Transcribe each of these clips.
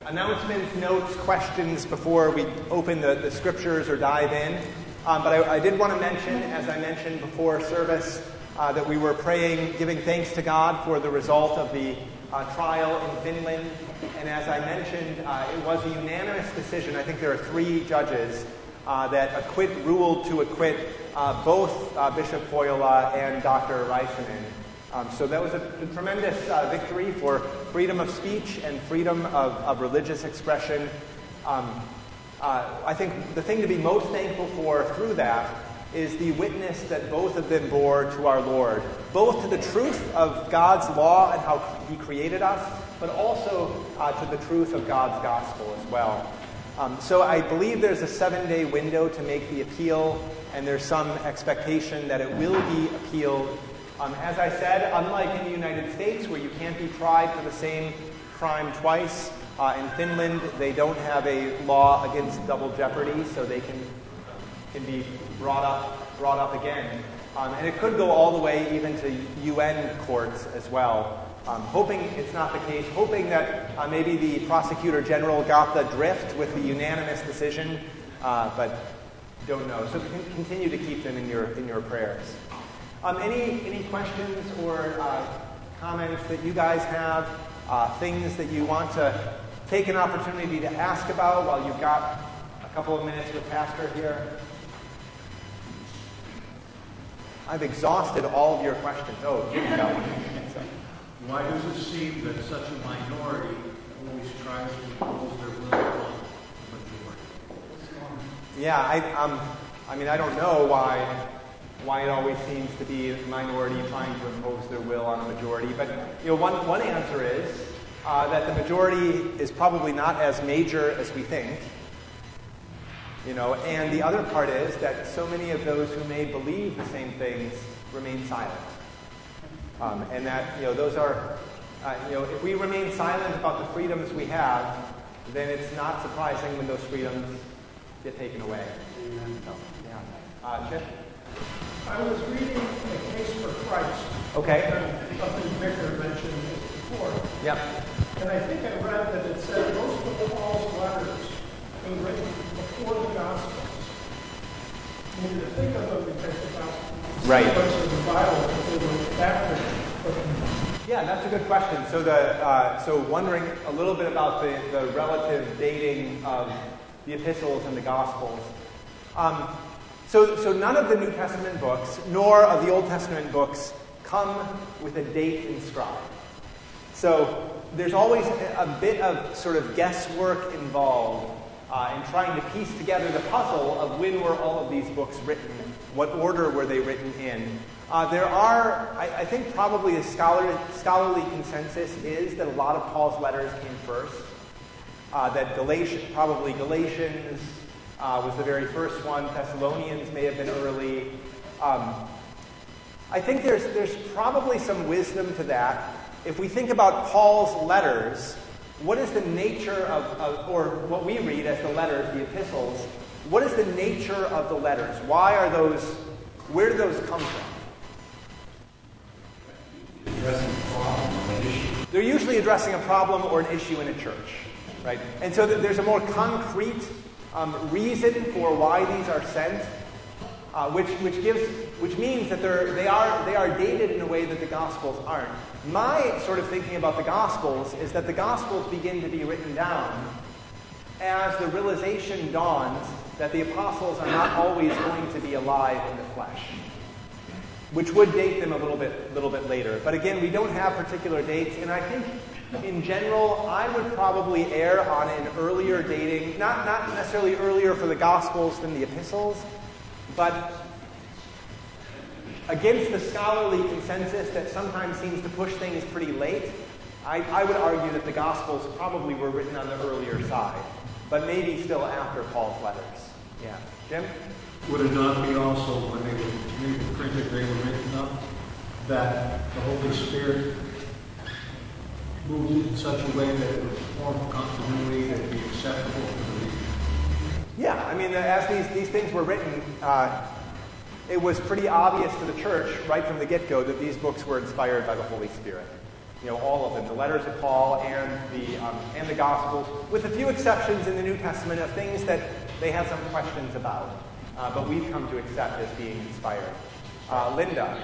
announcements, notes, questions before we open the scriptures or dive in. But I did want to mention, as I mentioned before service, that we were praying, giving thanks to God for the result of the trial in Finland. And as I mentioned, it was a unanimous decision. I think there are 3 judges that ruled to acquit both Bishop Foila and Dr. Räisänen. So that was a tremendous victory for freedom of speech and freedom of religious expression. I think the thing to be most thankful for through that is the witness that both of them bore to our Lord, both to the truth of God's law and how He created us, but also to the truth of God's gospel as well. So I believe there's a 7-day window to make the appeal, and there's some expectation that it will be appealed. As I said, unlike in the United States, where you can't be tried for the same crime twice, in Finland they don't have a law against double jeopardy, so they can be brought up again. And it could go all the way even to UN courts as well. Hoping it's not the case, hoping that maybe the prosecutor general got the drift with the unanimous decision, but don't know. So continue to keep them in your prayers. Any questions or comments that you guys have, things that you want to take an opportunity to ask about while you've got a couple of minutes with Pastor here? I've exhausted all of your questions. Oh, Jim's got one. So. Why does it seem that such a minority always tries to impose their will on the majority? Yeah, I mean, I don't know why it always seems to be a minority trying to impose their will on a majority. But one answer is that the majority is probably not as major as we think. And the other part is that so many of those who may believe the same things remain silent. And that, those are, if we remain silent about the freedoms we have, then it's not surprising when those freedoms get taken away. So, yeah. Chip? I was reading A Case for Christ. Okay. Something Vicar mentioned before. Yep. And I think I read that it said most of Paul's letters were written before the Gospels. I mean, to think of them because about books of the Bible that they were after. Yeah, that's a good question. So so wondering a little bit about the relative dating of the epistles and the Gospels. So none of the New Testament books, nor of the Old Testament books, come with a date inscribed. So there's always a bit of sort of guesswork involved in trying to piece together the puzzle of when were all of these books written, what order were they written in. There are, I think probably a scholarly consensus is that a lot of Paul's letters came first, that Galatians was the very first one. Thessalonians may have been early. I think there's probably some wisdom to that. If we think about Paul's letters, what is the nature of or what we read as the letters, the epistles, what is the nature of the letters? Where do those come from? Addressing a problem or an issue. They're usually addressing a problem or an issue in a church, right? And so there's a more concrete reason for why these are sent, which means that they are dated in a way that the Gospels aren't. My sort of thinking about the Gospels is that the Gospels begin to be written down as the realization dawns that the apostles are not always going to be alive in the flesh, which would date them a little bit later. But again, we don't have particular dates, and I think in general, I would probably err on an earlier dating, not necessarily earlier for the Gospels than the epistles, but against the scholarly consensus that sometimes seems to push things pretty late, I would argue that the Gospels probably were written on the earlier side, but maybe still after Paul's letters. Yeah. Jim? Would it not be also, when they were printed, they were written up, that the Holy Spirit moved in such a way that it would form continuity that would be acceptable to the reader? Yeah, I mean, as these things were written, it was pretty obvious to the church right from the get-go that these books were inspired by the Holy Spirit. all of them, the letters of Paul and the Gospels, with a few exceptions in the New Testament of things that they have some questions about, but we've come to accept as being inspired. Linda.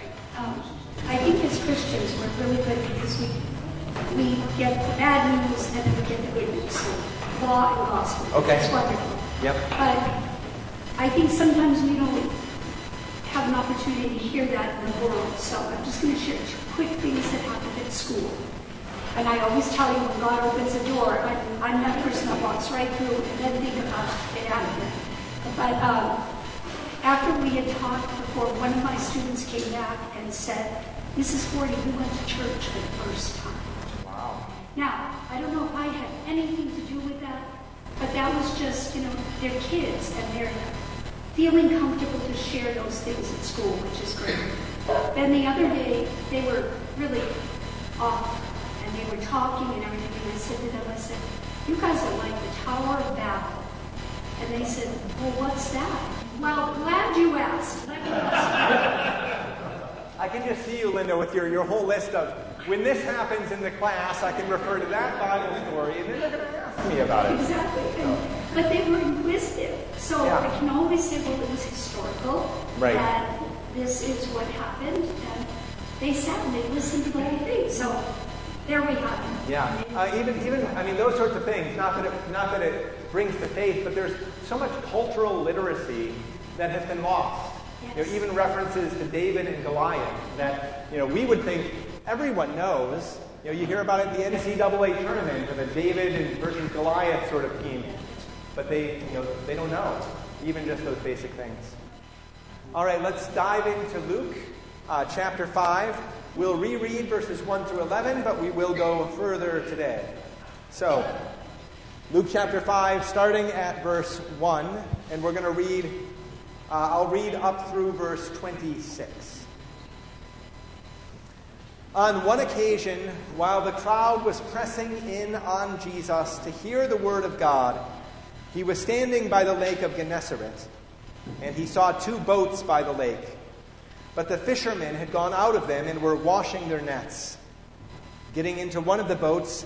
I think as Christians we're really good because we get the bad news and then we get the good news, so law and gospel. Okay. It's wonderful. Yep. But I think sometimes we don't have an opportunity to hear that in the world. So I'm just going to share 2 quick things that happened at school. And I always tell you when God opens a door, I'm that person that walks right through and then think about get out of here. But after we had talked before, one of my students came back and said, Mrs. Forty, we went to church for the first time. Wow. Now, I don't know if I had anything to do with that, but that was just, they're kids and they're feeling comfortable to share those things at school, which is great. Then the other day, they were really off and they were talking and everything, and I said to them, I said, you guys are like the Tower of Babel. And they said, well, what's that? Well, glad you asked. Let me ask you. I can just see you, Linda, with your whole list of, when this happens in the class, I can refer to that Bible story, and then they're going to ask me about it. Exactly. But they were inquisitive. So Yeah. I can always say, well, it was historical. Right. And this is what happened. And they sat and they listened to the whole thing. So there we have it. Yeah. Even those sorts of things, not that it brings to faith, but there's so much cultural literacy that has been lost. Yes. Even references to David and Goliath that, we would think everyone knows. You hear about it in the NCAA tournament with a David versus Goliath sort of team. But they don't know, even just those basic things. All right, let's dive into Luke chapter 5. We'll reread verses 1 through 11, but we will go further today. So, Luke chapter 5, starting at verse 1, and we're going to read, I'll read up through verse 26. On one occasion, while the crowd was pressing in on Jesus to hear the word of God, he was standing by the lake of Gennesaret, and he saw 2 boats by the lake. But the fishermen had gone out of them and were washing their nets. Getting into one of the boats,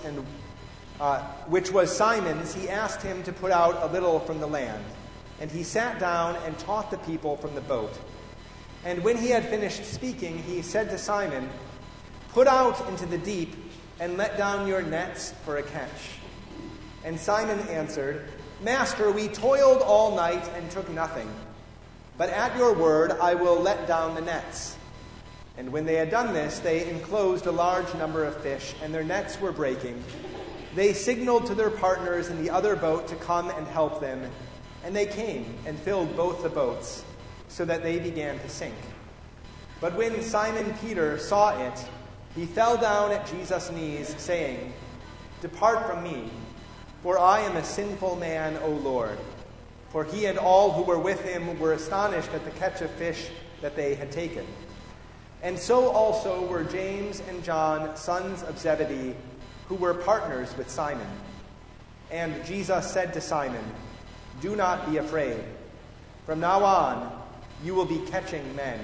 which was Simon's, he asked him to put out a little from the land. And he sat down and taught the people from the boat. And when he had finished speaking, he said to Simon, "Put out into the deep and let down your nets for a catch." And Simon answered, "Master, we toiled all night and took nothing. But at your word I will let down the nets." And when they had done this, they enclosed a large number of fish, and their nets were breaking. They signaled to their partners in the other boat to come and help them, and they came and filled both the boats, so that they began to sink. But when Simon Peter saw it, he fell down at Jesus' knees, saying, "Depart from me, for I am a sinful man, O Lord." For he and all who were with him were astonished at the catch of fish that they had taken. And so also were James and John, sons of Zebedee, who were partners with Simon. And Jesus said to Simon, "Do not be afraid. From now on, you will be catching men."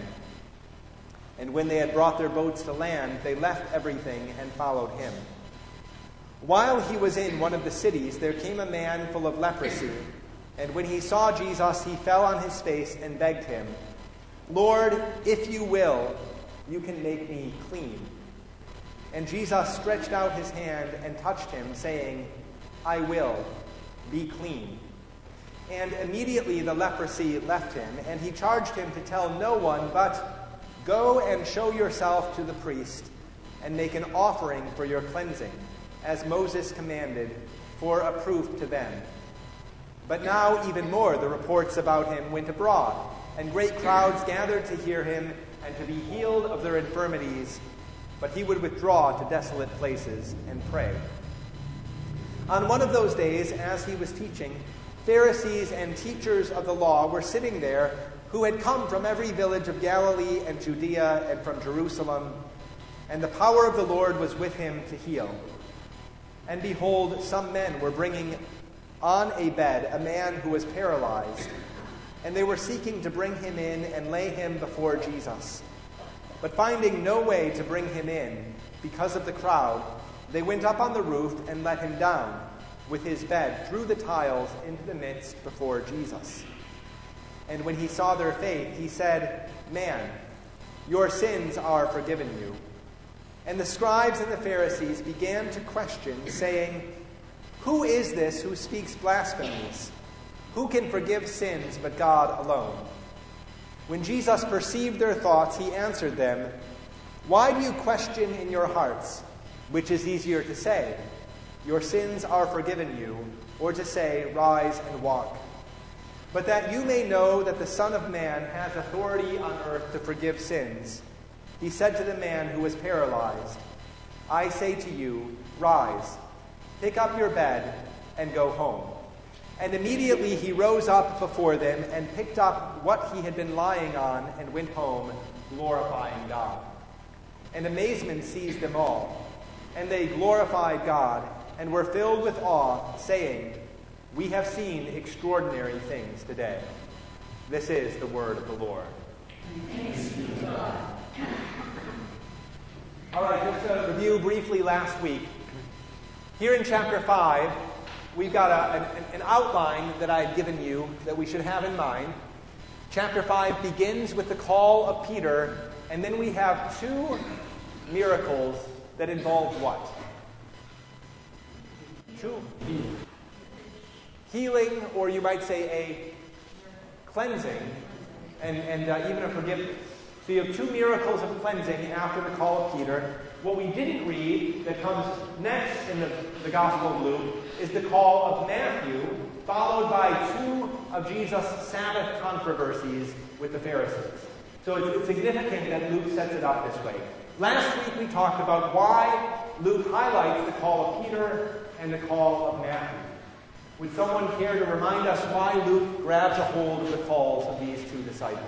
And when they had brought their boats to land, they left everything and followed him. While he was in one of the cities, there came a man full of leprosy. And when he saw Jesus, he fell on his face and begged him, "Lord, if you will, you can make me clean." And Jesus stretched out his hand and touched him, saying, "I will, be clean." And immediately the leprosy left him, and he charged him to tell no one, but, "Go and show yourself to the priest, and make an offering for your cleansing, as Moses commanded, for a proof to them." But now even more the reports about him went abroad, and great crowds gathered to hear him and to be healed of their infirmities. But he would withdraw to desolate places and pray. On one of those days, as he was teaching, Pharisees and teachers of the law were sitting there, who had come from every village of Galilee and Judea and from Jerusalem, and the power of the Lord was with him to heal. And behold, some men were bringing on a bed a man who was paralyzed, and they were seeking to bring him in and lay him before Jesus. But finding no way to bring him in because of the crowd, they went up on the roof and let him down with his bed through the tiles into the midst before Jesus. And when he saw their faith, he said, "Man, your sins are forgiven you." And the scribes and the Pharisees began to question, saying, "Who is this who speaks blasphemies? Who can forgive sins but God alone?" When Jesus perceived their thoughts, he answered them, "Why do you question in your hearts? Which is easier to say, 'Your sins are forgiven you,' or to say, 'Rise and walk'? But that you may know that the Son of Man has authority on earth to forgive sins," he said to the man who was paralyzed, "I say to you, rise, pick up your bed, and go home." And immediately he rose up before them and picked up what he had been lying on and went home, glorifying God. And amazement seized them all, and they glorified God and were filled with awe, saying, "We have seen extraordinary things today." This is the word of the Lord. Thanks be to God. All right, just to review briefly last week. Here in chapter 5, we've got an outline that I've given you that we should have in mind. Chapter 5 begins with the call of Peter, and then we have two miracles that involve what? Two. Healing, or you might say a cleansing, and even a forgiveness. So you have two miracles of cleansing after the call of Peter. What we didn't read that comes next in the Gospel of Luke is the call of Matthew, followed by two of Jesus' Sabbath controversies with the Pharisees. So it's significant that Luke sets it up this way. Last week we talked about why Luke highlights the call of Peter and the call of Matthew. Would someone care to remind us why Luke grabs a hold of the calls of these two disciples?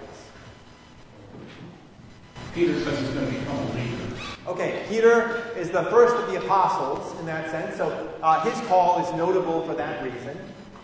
Peter says he's going to become a leader. Okay, Peter is the first of the apostles in that sense, so his call is notable for that reason.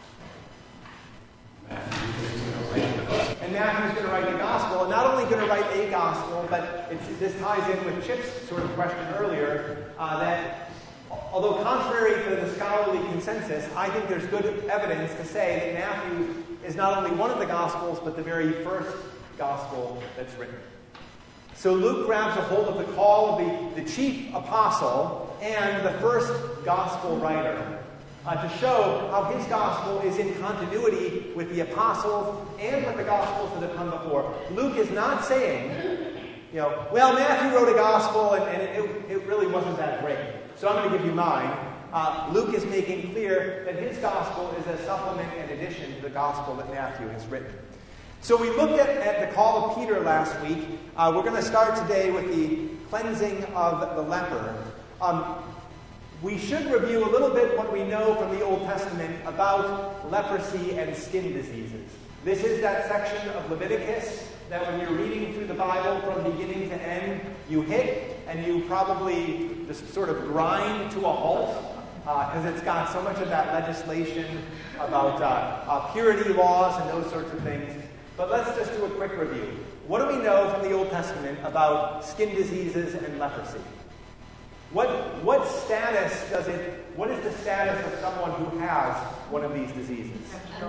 And Matthew's going to write the gospel, and not only going to write a gospel, but this ties in with Chip's sort of question earlier, that although contrary to the scholarly consensus, I think there's good evidence to say that Matthew is not only one of the gospels, but the very first gospel that's written. So Luke grabs a hold of the call of the chief apostle and the first gospel writer to show how his gospel is in continuity with the apostles and with the gospels that have come before. Luke is not saying, well, Matthew wrote a gospel and it really wasn't that great, so I'm going to give you mine. Luke is making clear that his gospel is a supplement and addition to the gospel that Matthew has written. So we looked at the call of Peter last week. We're going to start today with the cleansing of the leper. We should review a little bit what we know from the Old Testament about leprosy and skin diseases. This is that section of Leviticus that when you're reading through the Bible from beginning to end, you hit and you probably just sort of grind to a halt because it's got so much of that legislation about purity laws and those sorts of things. But let's just do a quick review. What do we know from the Old Testament about skin diseases and leprosy? What is the status of someone who has one of these diseases?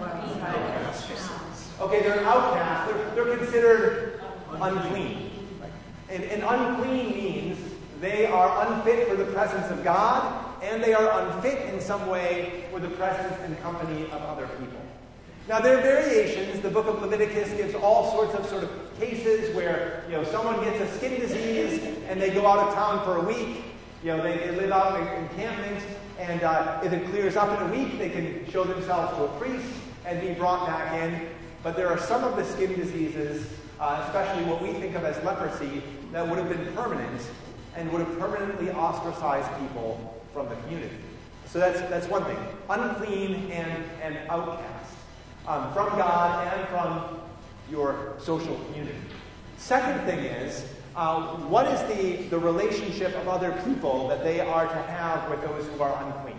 Okay, they're outcasts. They're considered unclean. And unclean means they are unfit for the presence of God, and they are unfit in some way for the presence and company of other people. Now, there are variations. The book of Leviticus gives all sorts of sort of cases where, someone gets a skin disease and they go out of town for a week. They live out in encampment, and if it clears up in a week, they can show themselves to a priest and be brought back in. But there are some of the skin diseases, especially what we think of as leprosy, that would have been permanent and would have permanently ostracized people from the community. So that's one thing. Unclean and outcast. From God and from your social community. Second thing is, what is the relationship of other people that they are to have with those who are unclean?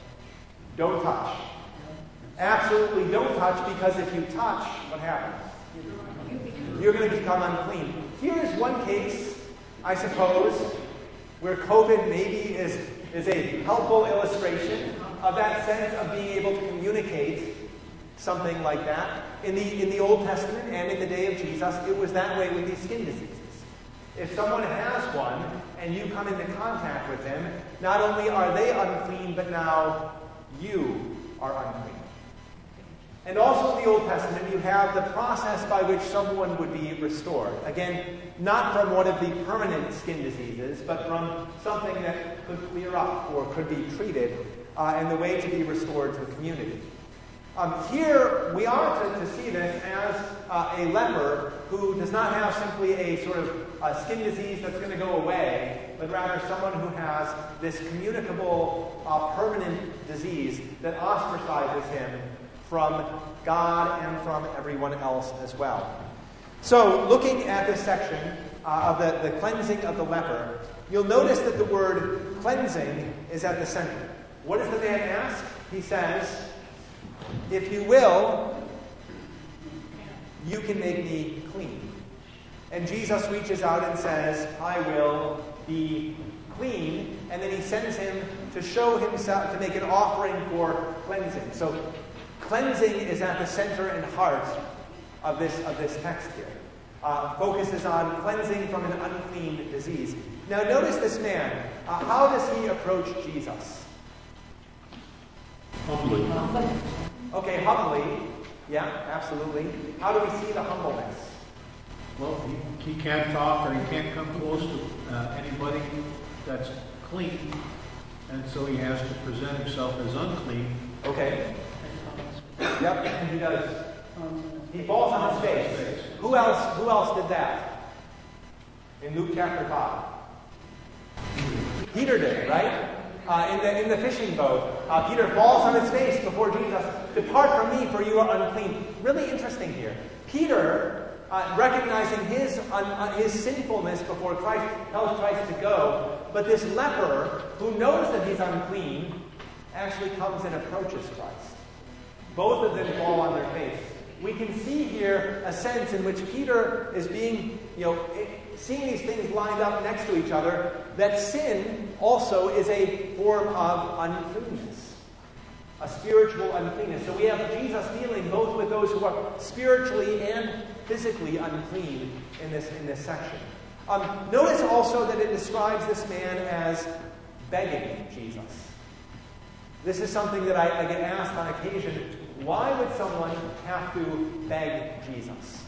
Don't touch. Absolutely don't touch, because if you touch, what happens? You're going to become unclean. Here's one case, I suppose, where COVID maybe is a helpful illustration of that sense of being able to communicate something like that. In the Old Testament and in the day of Jesus, it was that way with these skin diseases. If someone has one and you come into contact with them, not only are they unclean, but now you are unclean. And also in the Old Testament, you have the process by which someone would be restored. Again, not from one of the permanent skin diseases, but from something that could clear up or could be treated, and the way to be restored to the community. Here, we are to see this as a leper who does not have simply a sort of skin disease that's going to go away, but rather someone who has this communicable, permanent disease that ostracizes him from God and from everyone else as well. So, looking at this section of the cleansing of the leper, you'll notice that the word cleansing is at the center. What does the man ask? He says, "If you will, you can make me clean." And Jesus reaches out and says, "I will be clean." And then he sends him to show himself, to make an offering for cleansing. So cleansing is at the center and heart of this text here. Focuses on cleansing from an unclean disease. Now notice this man. How does he approach Jesus? Humbly. Okay, humbly. Yeah, absolutely. How do we see the humbleness? Well, he can't talk or he can't come close to anybody that's clean, and so he has to present himself as unclean. Okay. Yep, and he does. He falls on his face. Who else did that? In Luke chapter 5. Peter did, right? In the fishing boat, Peter falls on his face before Jesus. "Depart from me, for you are unclean." Really interesting here. Peter, recognizing his sinfulness before Christ, tells Christ to go. But this leper, who knows that he's unclean, actually comes and approaches Christ. Both of them fall on their face. We can see here a sense in which Peter is being, seeing these things lined up next to each other, that sin also is a form of uncleanness, a spiritual uncleanness. So we have Jesus dealing both with those who are spiritually and physically unclean in this section. Notice also that it describes this man as begging Jesus. This is something that I get asked on occasion. Why would someone have to beg Jesus?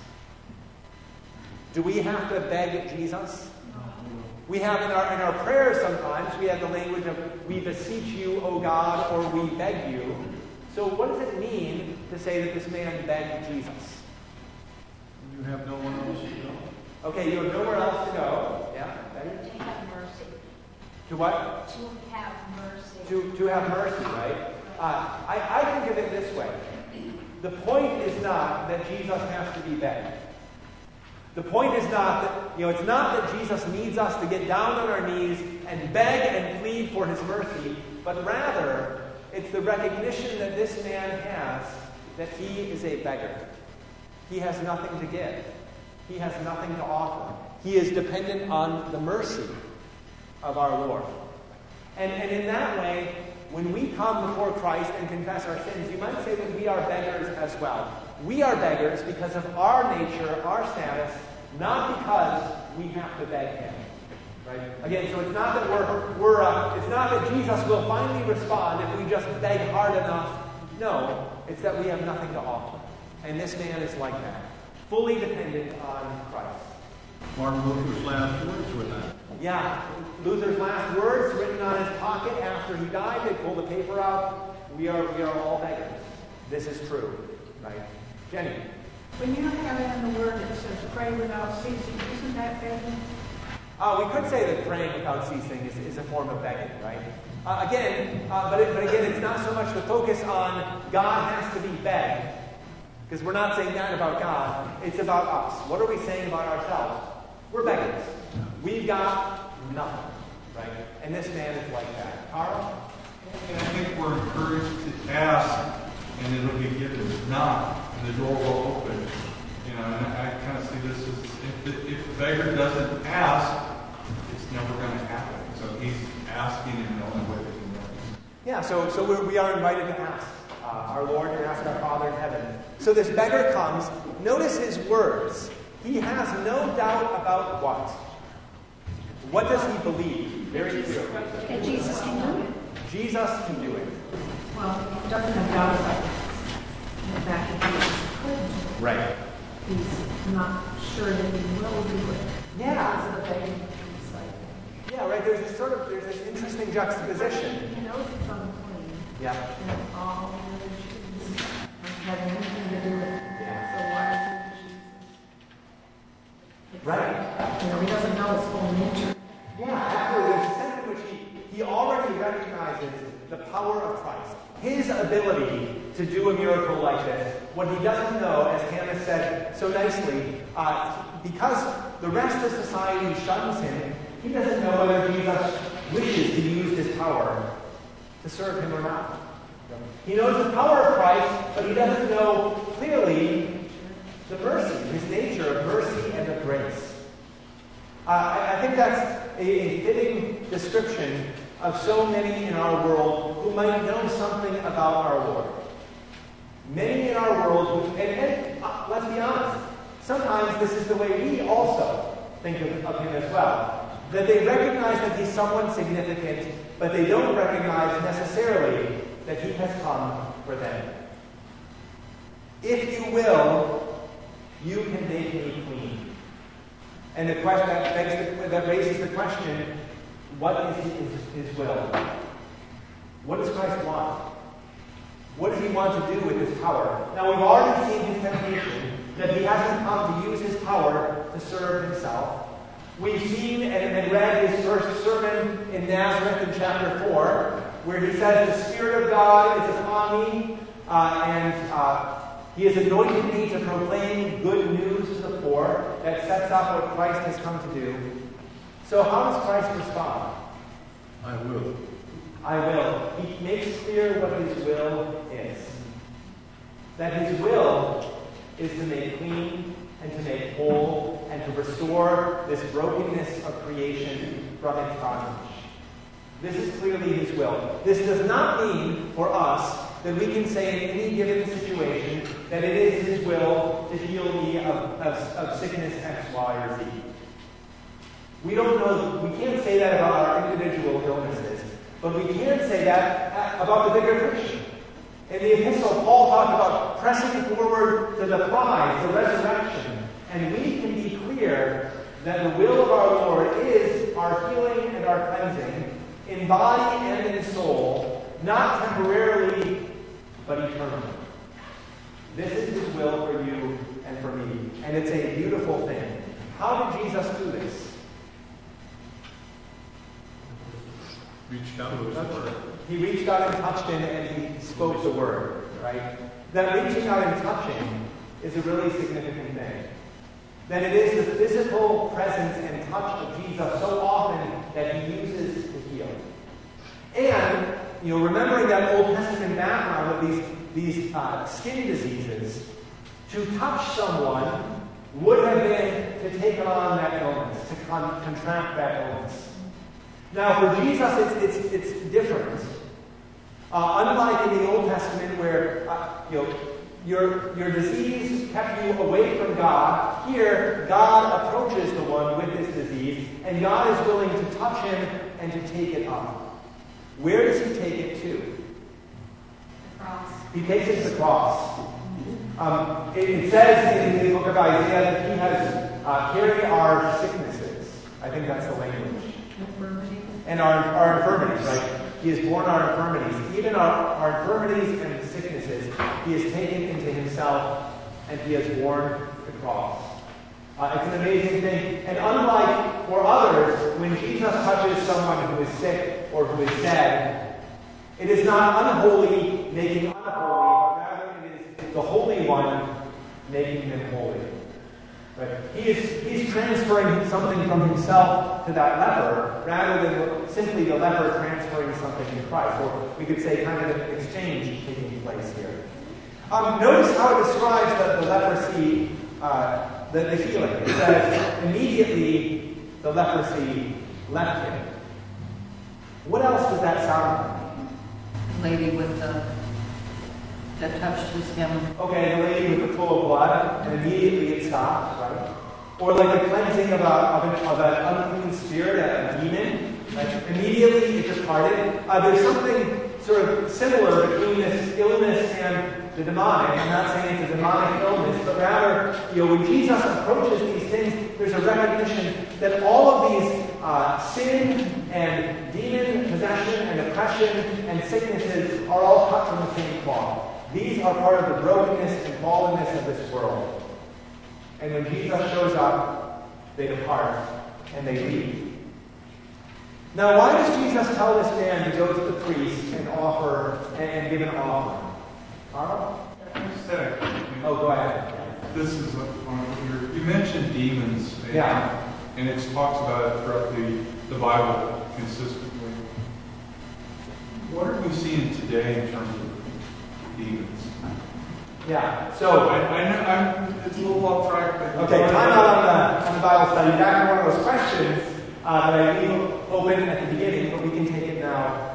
Do we have to beg Jesus? We have in our prayers sometimes, we have the language of "we beseech you, O God," or "we beg you." So what does it mean to say that this man begged Jesus? You have no one else to go. Okay, you have nowhere else to go. Yeah, Betty? To have mercy. To what? To have mercy. To have mercy, right? I think of it this way. The point is not that Jesus has to be begged. The point is not that, it's not that Jesus needs us to get down on our knees and beg and plead for his mercy, but rather, it's the recognition that this man has that he is a beggar. He has nothing to give. He has nothing to offer. He is dependent on the mercy of our Lord. And in that way, when we come before Christ and confess our sins, you might say that we are beggars as well. We are beggars because of our nature, our status, not because we have to beg him. Right? Again, so it's not that it's not that Jesus will finally respond if we just beg hard enough. No, it's that we have nothing to offer. And this man is like that, fully dependent on Christ. Martin Luther's last words were that. Yeah, Luther's last words written on his pocket after he died. They pulled the paper out. We are all beggars. This is true, right? Jenny. When you have it in the word that says pray without ceasing, isn't that begging? We could say that praying without ceasing is a form of begging, right? But again, it's not so much the focus on God has to be begged, because we're not saying that about God. It's about us. What are we saying about ourselves? We're beggars. We've got nothing, right? And this man is like that. Carl? And I think we're encouraged to ask, and it'll be given. Knock, and the door will open. and I kind of see this as if the beggar doesn't ask, it's never going to happen. So he's asking in the only way that he knows. Yeah, so we are invited to ask our Lord and ask our Father in heaven. So this beggar comes. Notice his words. He has no doubt about what. What does he believe? Very clearly. That Jesus can do it. Jesus can do it. Well, he doesn't have doubt about the fact that Jesus could. Right. He's not sure that he will do it. Yeah. Because of the begging he's like, Yeah, right. There's this interesting juxtaposition. he knows it's unclean. Yeah. And all the other Jews don't have anything to do with it. Yeah. So why is it Jesus? It's Right. like, he doesn't know his full nature. Yeah, absolutely. There's a sense in which he already recognizes the power of Christ, his ability to do a miracle like this. What he doesn't know, as Hannah said so nicely, because the rest of society shuns him, he doesn't know whether Jesus wishes to use his power to serve him or not. He knows the power of Christ, but he doesn't know clearly the mercy, his nature of mercy and of grace. I think that's a fitting description of so many in our world who might know something about our Lord. Many in our world who, and let's be honest, sometimes this is the way we also think of him as well. That they recognize that he's someone significant, but they don't recognize necessarily that he has come for them. If you will, you can make me clean. And the question that raises the question, what is his will? What does Christ want? What does he want to do with his power? Now, we've already seen his temptation, that he hasn't come to use his power to serve himself. We've seen and read his first sermon in Nazareth in chapter 4, where he says, the Spirit of God is upon me, and he has anointed me to proclaim good news to the poor. That sets up what Christ has come to do. So how does Christ respond? I will. I will. He makes clear what his will is. That his will is to make clean and to make whole and to restore this brokenness of creation from its bondage. This is clearly his will. This does not mean for us that we can say in any given situation that it is his will to heal me of sickness X, Y, or Z. We don't know, we can't say that about our individual illnesses, but we can say that about the bigger picture. In the epistle, Paul talked about pressing forward to the prize, the resurrection, and we can be clear that the will of our Lord is our healing and our cleansing in body and in soul, not temporarily, but eternally. This is his will for you and for me, and it's a beautiful thing. How did Jesus do this? Reached out with his word. He reached out and touched him, and he spoke the word, right? That reaching out and touching is a really significant thing. That it is the physical presence and touch of Jesus so often that he uses to heal. And, remembering that Old Testament background of these skin diseases, to touch someone would have been to take on that illness, to contract that illness. Now, for Jesus, it's different. Unlike in the Old Testament, where your disease kept you away from God, here God approaches the one with this disease, and God is willing to touch him and to take it up. Where does he take it to? The cross. He takes it to the cross. It says in the book of Isaiah that he has carried our sicknesses. I think that's the language. And our infirmities, right? He has borne our infirmities. Even our infirmities and sicknesses, he has taken into himself, and he has borne the cross. It's an amazing thing. And unlike for others, when Jesus touches someone who is sick or who is dead, it is not unholy making unholy, but rather it is the Holy One making them holy. Right? He's transferring something from himself to that leper, rather than simply the leper transferring something to Christ. Or we could say kind of an exchange taking place here. Notice how it describes the leprosy the healing. It says, immediately the leprosy left him. What else does that sound like? Lady with that touched his hem. Okay, the lady with the pool of blood, and immediately it stopped, right? Or like the cleansing of an unclean spirit, a demon, right? Immediately it departed. There's something sort of similar between this illness and the demonic. I'm not saying it's a demonic illness, but rather, when Jesus approaches these things, there's a recognition that all of these sin and demon possession and oppression and sicknesses are all cut from the same cloth. These are part of the brokenness and fallenness of this world. And when Jesus shows up, they depart and they leave. Now, why does Jesus tell this man to go to the priest and offer and give an offering? Carl? Oh, go ahead. This is one you mentioned demons. Yeah. And it talks about it throughout the Bible consistently. What are we seeing today in terms of demons? Yeah. So it's a little off track. Okay, time out on the Bible study. Back to one of those questions that I leave open at the beginning, but we can take it now.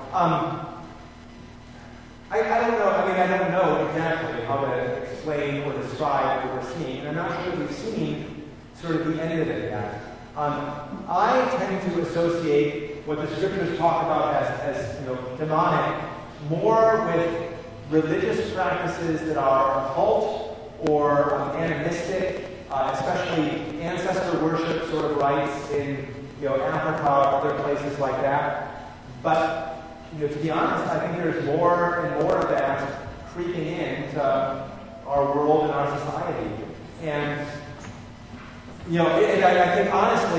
I don't know. I don't know exactly how to explain or describe what we're seeing, and I'm not sure we've seen sort of the end of it yet. I tend to associate what the scriptures talk about as demonic more with religious practices that are occult or animistic, especially ancestor worship sort of rites in Africa or other places like that. But to be honest, I think there's more and more of that creeping into our world and our society. And I think honestly,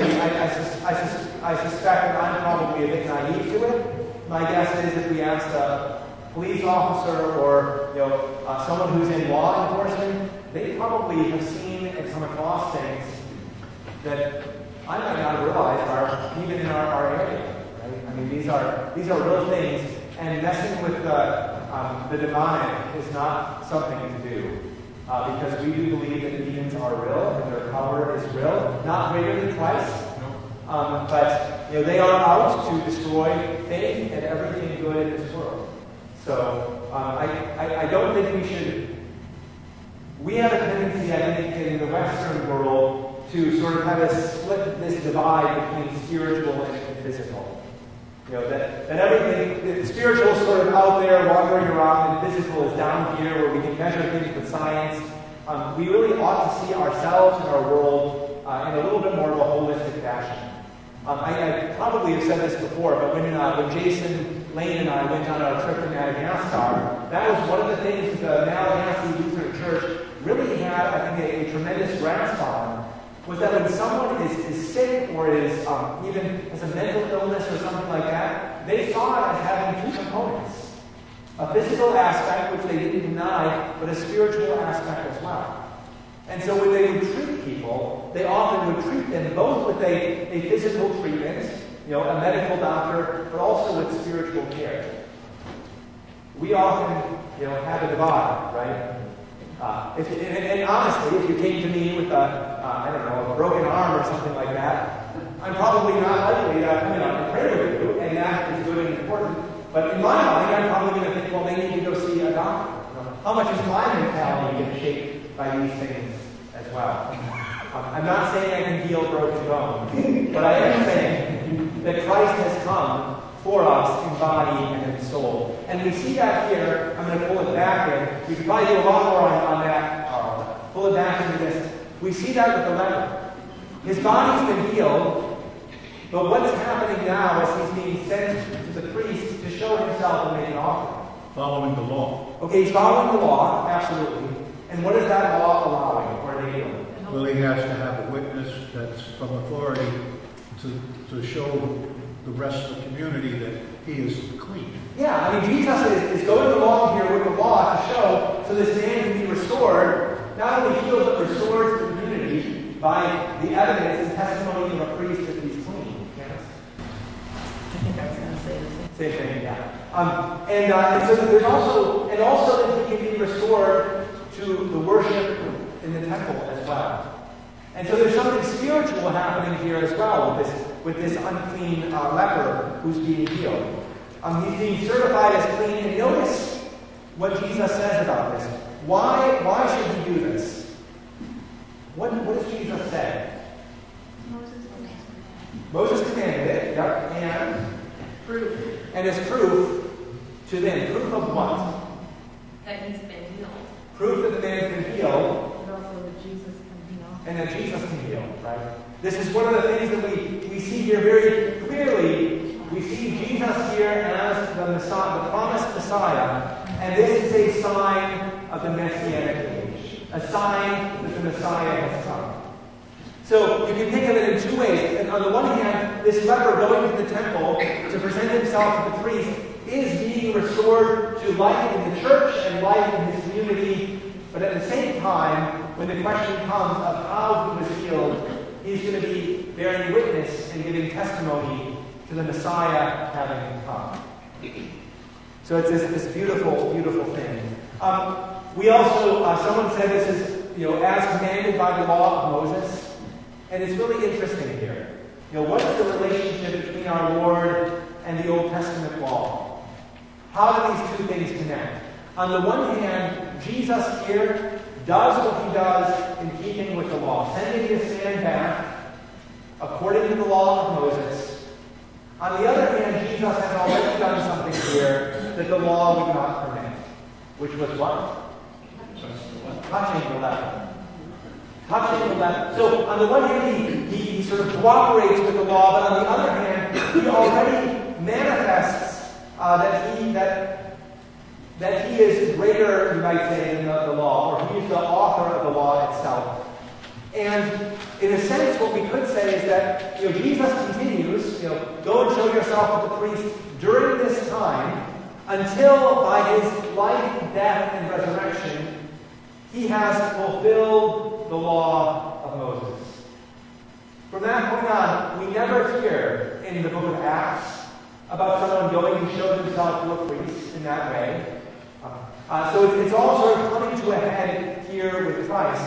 I suspect that I'm probably a bit naive to it. My guess is if we asked a police officer or someone who's in law enforcement, they probably have seen and come across things that I might not have realized are even in our area. Right? These are real things, and messing with the demonic is not something to do. Because we do believe that demons are real and their power is real, not greater than Christ. But they are out to destroy faith and everything good in this world. So I don't think we should. We have a tendency, I think, in the Western world to sort of have us split this divide between spiritual and physical. That everything, the spiritual is sort of out there wandering around, and physical is down here where we can measure things with science. We really ought to see ourselves and our world in a little bit more of a holistic fashion. I probably have said this before, but when Jason Lane and I went on our trip to Madagascar, that was one of the things the Malagasy Lutheran Church really had, I think, a tremendous grasp on, was that when someone is sick or is even has a mental illness or something like that, they saw it as having two components. A physical aspect, which they didn't deny, but a spiritual aspect as well. And so when they would treat people, they often would treat them both with a physical treatment, a medical doctor, but also with spiritual care. We often, have a divide, right? And honestly, if you came to me with a broken arm or something like that, I'm probably not likely to pray with you, and that is good and important. But in my mind, I'm probably going to think, well, they need to go see a doctor. How much is my mentality getting shaped by these things as well? I'm not saying I can heal broken bones, but I am saying that Christ has come for us in body and in soul. And we see that here. I'm going to pull it back in. We could probably do a lot more on that. Pull it back into this. We see that with the leper. His body's been healed, but what's happening now is he's being sent to the priest to show himself and make an offering. Following the law. Okay, he's following the law, absolutely. And what is that law allowing or enabling? Well, he has to have a witness that's from authority to show the rest of the community that he is clean. Yeah, Jesus is going along here with the law to show so this man can be restored, not only healed, but restored to the community by the evidence and testimony of a priest that he's clean. Yes? I think I was going to say the same. Same thing, yeah. And so there's also that he can be restored to the worship in the temple as well. And so there's something spiritual happening here as well with this unclean leper who's being healed. He's being certified as clean. And notice what Jesus says about this. Why should he do this? What does Jesus say? Moses commanded it, yep, and Proof and as proof to them. Proof of what? that he's been healed. Proof that the man's been healed, And also that Jesus can heal. and that Jesus can heal, right? This is one of the things that we see here very clearly. We see Jesus here as the Messiah, the promised Messiah, and this is a sign of the Messianic age, a sign that the Messiah has come. So you can think of it in two ways. And on the one hand, this leper going to the temple to present himself to the priest is being restored to life in the church and life in his community. But at the same time, when the question comes of how he was healed, he's going to be bearing witness and giving testimony to the Messiah having come. So it's this beautiful, beautiful thing. We also, someone said this is, as commanded by the law of Moses. And it's really interesting here. What is the relationship between our Lord and the Old Testament law? How do these two things connect? On the one hand, Jesus here does what he does in keeping with the law, sending his man back according to the law of Moses. On the other hand, Jesus has already done something here that the law would not permit, which was what? Touching the leper. Touching the leper. So on the one hand, he sort of cooperates with the law, but on the other hand, he already manifests that he is greater, you might say, than the law, or he is the author of the law itself. And in a sense, what we could say is that Jesus continues, go and show yourself to the priest during this time until by his life, death, and resurrection, he has fulfilled the law of Moses. From that point on, we never hear in the book of Acts about someone going to show himself to a priest in that way. So it's all sort of coming to a head here with Christ.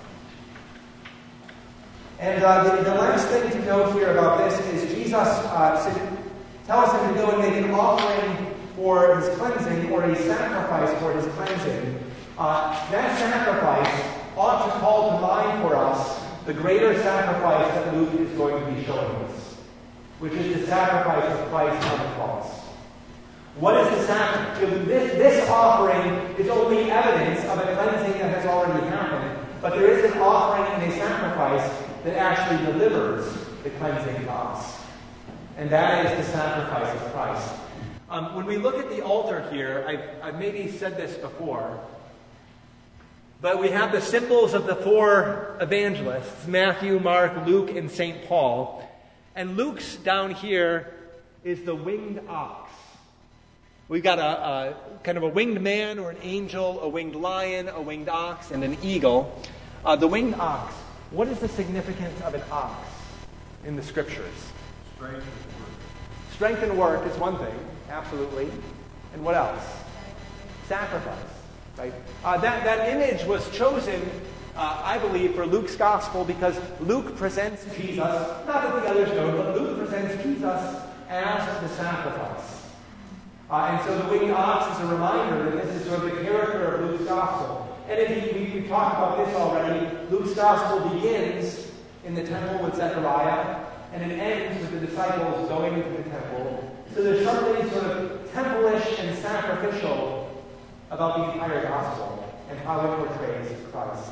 And the last thing to note here about this is Jesus tells him to go and make an offering for his cleansing, or a sacrifice for his cleansing. That sacrifice ought to call to mind for us the greater sacrifice that Luke is going to be showing us, which is the sacrifice of Christ on the cross. What is the sacrifice? This offering is only evidence of a cleansing that has already happened, but there is an offering and a sacrifice that actually delivers the cleansing to us. And that is the sacrifice of Christ. When we look at the altar here, I've maybe said this before, but we have the symbols of the four evangelists, Matthew, Mark, Luke, and St. Paul. And Luke's down here is the winged ox. We've got a kind of a winged man or an angel, a winged lion, a winged ox, and an eagle. The winged ox. What is the significance of an ox in the Scriptures? Strength and work. Strength and work is one thing, absolutely. And what else? Sacrifice. Right? That image was chosen, I believe, for Luke's gospel because Luke presents Jesus, not that the others don't, but Luke presents Jesus as the sacrifice. And so the winged ox is a reminder that this is sort of the character of Luke's gospel. And we've talked about this already. Luke's gospel begins in the temple with Zechariah, and it ends with the disciples going into the temple. So there's something sort of temple-ish and sacrificial about the entire gospel and how it portrays Christ.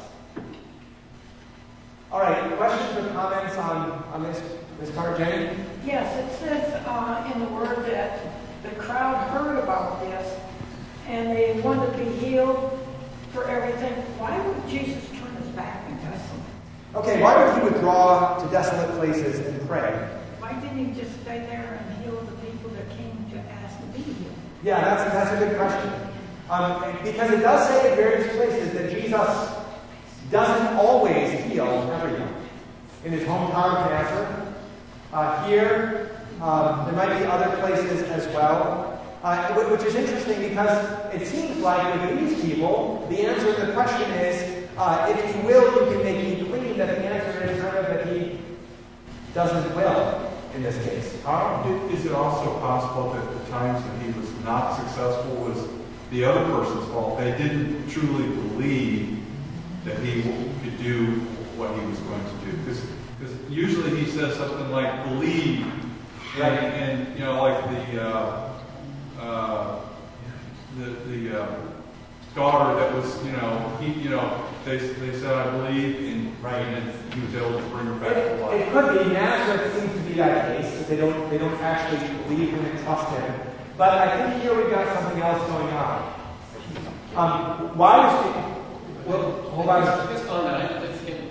All right, questions or comments on this part, Jenny? Yes, it says in the Word that the crowd heard about this and they wanted to be healed for everything. Why would Jesus turn his back and do something? Okay, why would he withdraw to desolate places and pray? Why didn't he just stay there and heal the people that came to ask to be healed? Yeah, that's a good question. Because it does say in various places that Jesus doesn't always heal everyone. In his hometown of Nazareth, here, there might be other places as well. Which is interesting because it seems like with these people, the answer to the question is, if he will, you can make me clean, that the answer is kind of that he doesn't will in this case. Is it also possible that the times that he was not successful was the other person's fault? They didn't truly believe that he could do what he was going to do. Because usually he says something like, believe. Right. And you know, like the daughter that was, they said, I believe, and he was able to bring her back to life. It could be. Nazareth seems to be that case, that they don't actually believe him and trust him. But I think here we've got something else going on. Why was he... Well, hold on. Just on that, let's get...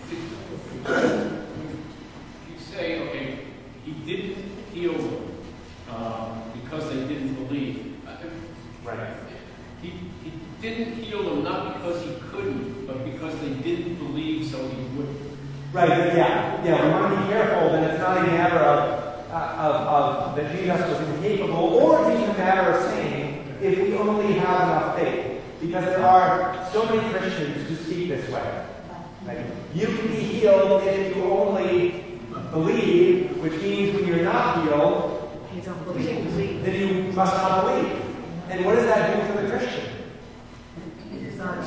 You say, okay, he didn't heal them because they didn't believe. Right. He didn't heal them not because he couldn't, but because they didn't believe, so he wouldn't. Right, yeah. We want to be careful that it's not a matter of that Jesus was incapable, or even a matter of saying, if we only have enough faith. Because there are so many Christians who speak this way. Like, you can be healed if you only believe, which means when you're not healed, You don't believe. then you must not believe. And what does that do for the Christian? It's not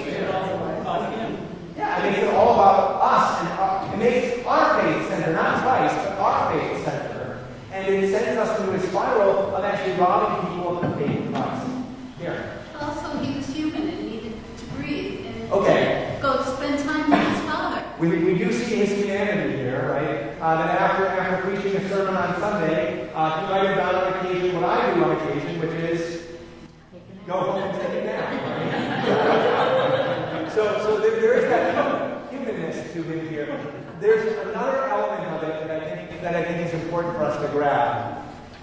Yeah, it makes it all about us, and it makes our faith center, not Christ, but our faith center. And it sends us into a spiral of actually robbing people of the faith in Christ. Here. Also, he was human and needed to breathe and Okay. to spend time with his father. We do see his humanity here, right? That after preaching a sermon on Sunday, he might have done on occasion what I do on occasion, which is go home and take a nap. Right? So there is that humanness to him here. There's another element of it that I think is important for us to grab.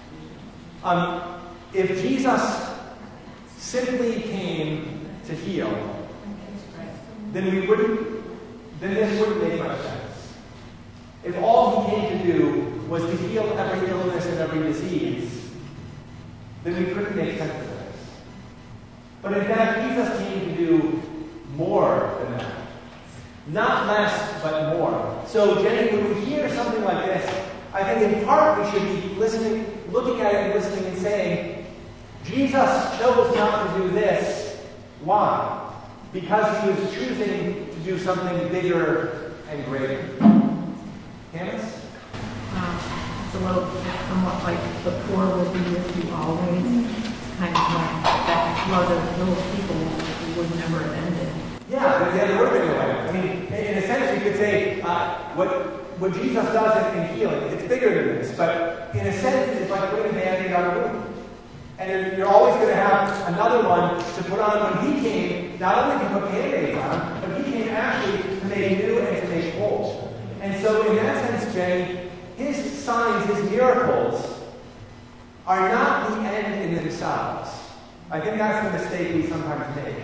If Jesus simply came to heal, then this wouldn't make much sense. If all he came to do was to heal every illness and every disease, then we couldn't make sense of this. But in fact, Jesus came to do more than that. Not less, but more. So, Jenny, when we hear something like this, I think in part we should be looking at it and listening and saying, Jesus chose not to do this. Why? Because he was choosing to do something bigger and greater. Candace? It's a little somewhat like the poor will be with you always. Kind of like that flood of those people who would never have ended. Yeah, there would have been a way. I mean, in a sense, you could say what Jesus does in healing, it's bigger than this. But in a sense, it's like putting a Band-Aid on a wound. And you're always going to have another one to put on. When he came, not only to put Band-Aids on, but he came actually to make new and to make whole. And so in that sense, Jenny, his signs, his miracles, are not the end in themselves. I think that's the mistake we sometimes make.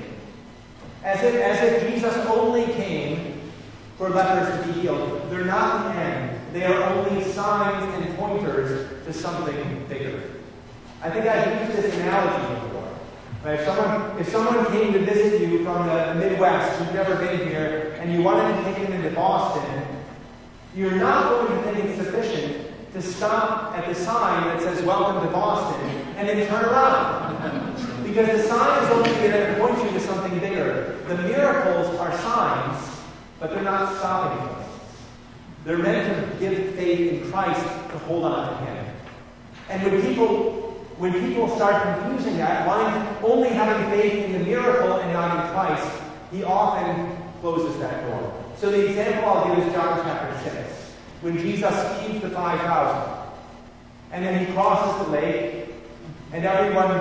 As if Jesus only came for lepers to be healed. They're not the end. They are only signs and pointers to something bigger. I think I've used this analogy before. Right? If someone came to visit you from the Midwest, who've never been here, and you wanted to take them into Boston, you're not going to think it's sufficient to stop at the sign that says, "Welcome to Boston," and then turn around. Because the sign is only going to point you to something bigger. The miracles are signs, but they're not stopping us. They're meant to give faith in Christ to hold on to him. And when people start confusing that, only having faith in the miracle and not in Christ, he often closes that door. So the example I'll give is John chapter 6, when Jesus feeds the 5,000. And then he crosses the lake, and everyone,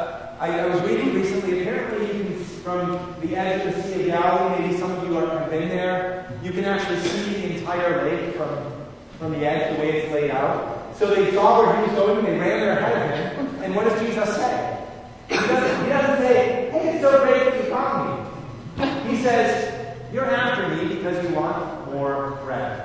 I was reading recently, apparently from the edge of the Sea of Galilee, maybe some of you have been there, you can actually see the entire lake from the edge, the way it's laid out. So they saw where he was going, they ran there ahead of him, and what does Jesus say? He doesn't say, "Hey, it's so great that you found me." He says, "You're after me because you want more bread."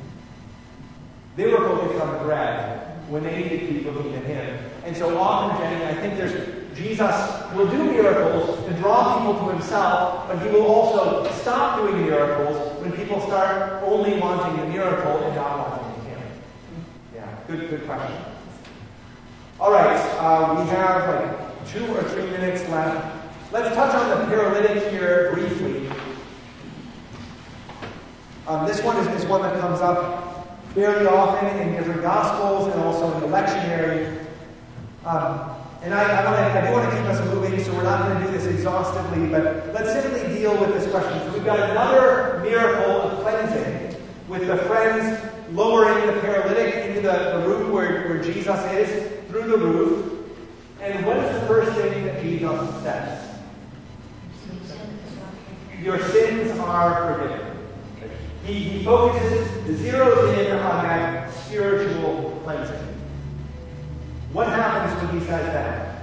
They were focused on the bread when they needed to be looking at him. And so often, Jenny, I think there's Jesus will do miracles to draw people to himself, but he will also stop doing miracles when people start only wanting the miracle and not wanting him. Yeah, good question. All right, we have like 2 or 3 minutes left. Let's touch on the paralytic here briefly. This one is one that comes up very often in different Gospels and also in the lectionary. And I do want to keep us moving, so we're not going to do this exhaustively, but let's simply deal with this question. So we've got another miracle of cleansing with the friends lowering the paralytic into the room where Jesus is, through the roof. And what is the first thing that Jesus says? Your sins are forgiven. He focuses, zeroes in on that spiritual cleansing. What happens when he says that?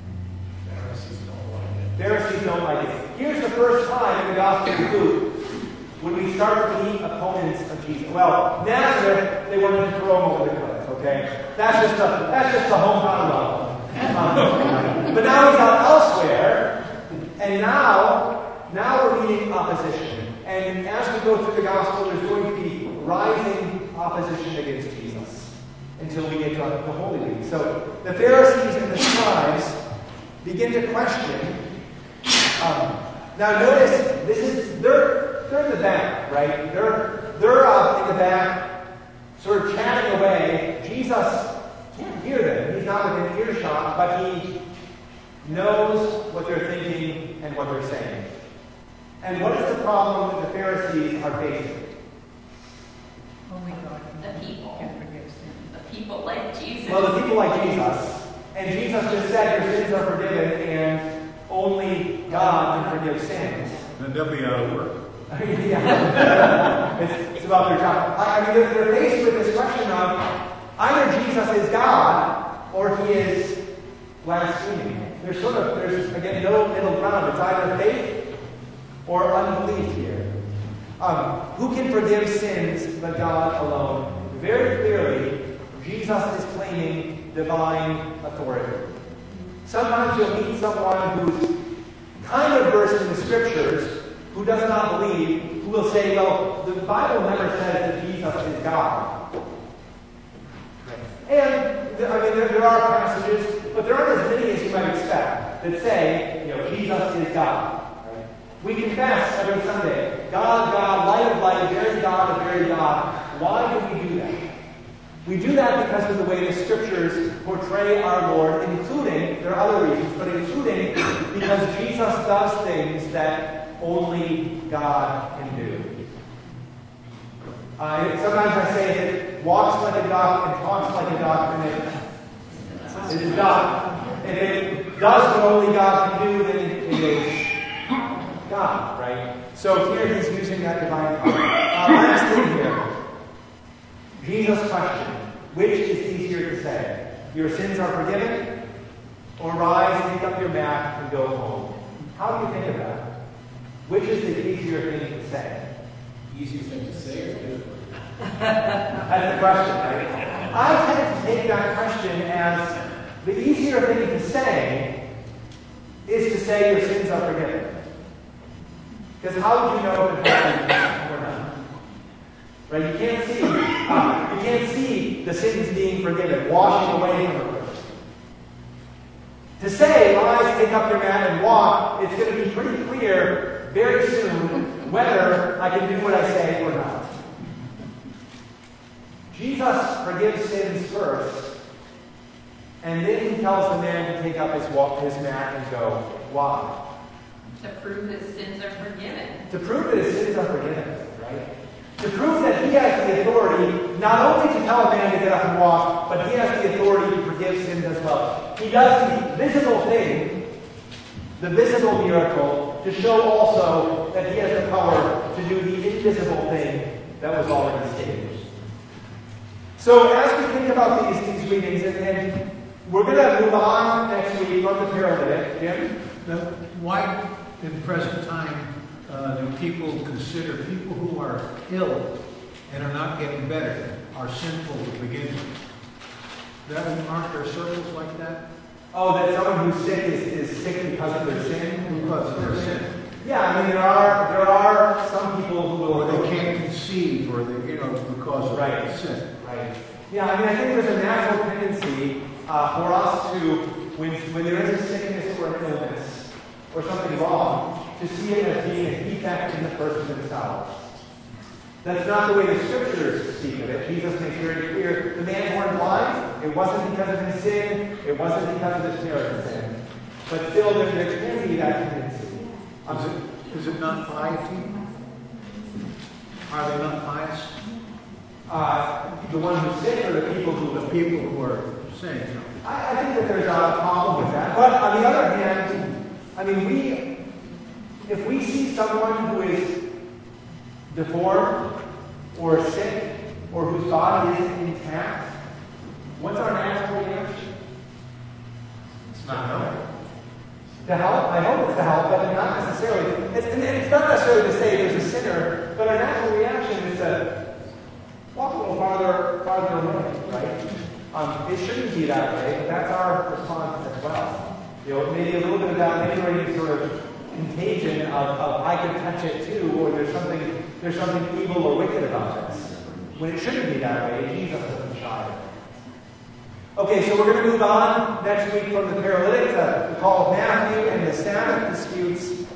Pharisees don't like it. Here's the first time in the Gospel of Luke when we start to meet opponents of Jesus. Well, Nazareth, they wanted to throw him over the cliff, okay? That's just a hometown love. But now he's out elsewhere, and now we're meeting opposition. And as we go through the Gospel, there's going to be rising opposition against Jesus until we get to the Holy Week. So the Pharisees and the scribes begin to question. Now notice, they're in the back, right? They're in the back, sort of chatting away. Jesus can't hear them. He's not within earshot, but he knows what they're thinking and what they're saying. And what is the problem that the Pharisees are facing? Only God The people. can forgive sin. The people like Jesus. Well, the people like Jesus. And Jesus just said your sins are forgiven and only God can forgive sins. Then they'll be out of work. Yeah. It's about their job. I mean, they're faced with this question of either Jesus is God or he is blaspheming. There's again no middle ground. It's either faith or unbelief here. Who can forgive sins but God alone? Very clearly, Jesus is claiming divine authority. Sometimes you'll meet someone who's kind of versed in the Scriptures, who does not believe, who will say, well, the Bible never says that Jesus is God. And, there are passages, but there aren't as many as you might expect, that say, Jesus is God. We confess every Sunday, God, God, light of light, very God, a very God. Why do we do that? We do that because of the way the Scriptures portray our Lord, including, there are other reasons, but including because Jesus does things that only God can do. Sometimes I say if it walks like a duck and talks like a duck, then it is God. If it does what only God can do, then it is God, right? So here he's using that divine power. Last thing here. Jesus' question. Which is easier to say? Your sins are forgiven? Or rise, take up your mat, and go home? How do you think of that? Which is the easier thing to say? Easiest thing to say or do? That's the question, right? I tend to take that question as the easier thing to say is to say your sins are forgiven. Because how would you know if it happened or not? Right? You can't see the sins being forgiven, washing away from a person. To say, rise, take up your mat, and walk, it's going to be pretty clear very soon whether I can do what I say or not. Jesus forgives sins first, and then he tells the man to take up his mat and go. Why? To prove his sins are forgiven. To prove that his sins are forgiven, right? To prove that he has the authority not only to tell a man to get up and walk, but he has the authority to forgive sins as well. He does the visible thing, the visible miracle, to show also that he has the power to do the invisible thing that was already staged. So as we think about these readings, and we're going to move on next week on the paralytic. Jim? Now, why in present time do people consider people who are ill and are not getting better are sinful to begin with? Aren't there circles like that? Oh, that someone who's sick is sick because of their sin? Because of their sin. Yeah, I mean, there are some people who will... Or they can't conceive, or they, because of Right. sin. Right. Yeah, I mean, I think there's a natural tendency for us to, when there is a sickness or an illness or something wrong, to see it as being a defect in the person themselves. That's not the way the Scriptures speak of it. Jesus makes very clear, the man born blind, it wasn't because of his sin, it wasn't because of his parents' sin. But still, there can be that tendency. Is it not piety? Are they not pious? The one who's sick or the people who... The people who are saying, I think that there's a problem with that. But on the other hand, I mean, if we see someone who is deformed or sick or whose body isn't intact, what's our natural reaction? It's not helpful. To help? I hope it's to help, but not necessarily. It's not necessarily to say there's a sinner, but our natural reaction is to walk a little farther away, right? It shouldn't be that way, but that's our response as well. Maybe a little bit of that lingering sort of contagion of I could touch it too, or there's something evil or wicked about this. When it shouldn't be that way, Jesus doesn't shy. Okay, so we're going to move on next week from the paralytic to the call of Matthew and the Sabbath disputes.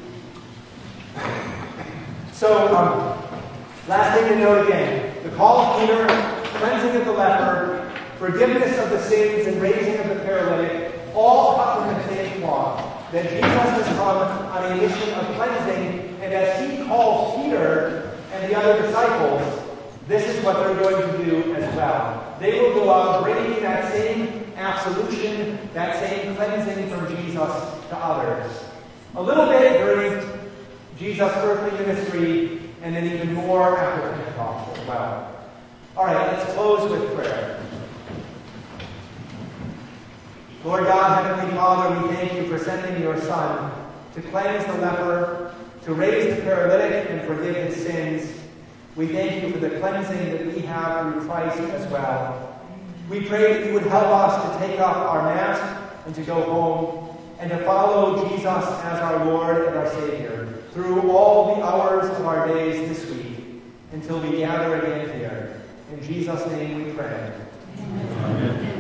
So, last thing to note again, the call of Peter, cleansing of the leper, forgiveness of the sins, and raising of the paralytic, all cut from the same cloth. That Jesus has come on a mission of cleansing, and as he calls Peter and the other disciples, this is what they're going to do as well. They will go out bringing that same absolution, that same cleansing from Jesus to others. A little bit during Jesus' earthly ministry, and then even more after Pentecost as well. All right, let's close with prayer. Lord God, Heavenly Father, we thank you for sending your Son to cleanse the leper, to raise the paralytic, and forgive his sins. We thank you for the cleansing that we have through Christ as well. We pray that you would help us to take up our mat and to go home and to follow Jesus as our Lord and our Savior through all the hours of our days this week until we gather again here. In Jesus' name we pray. Amen.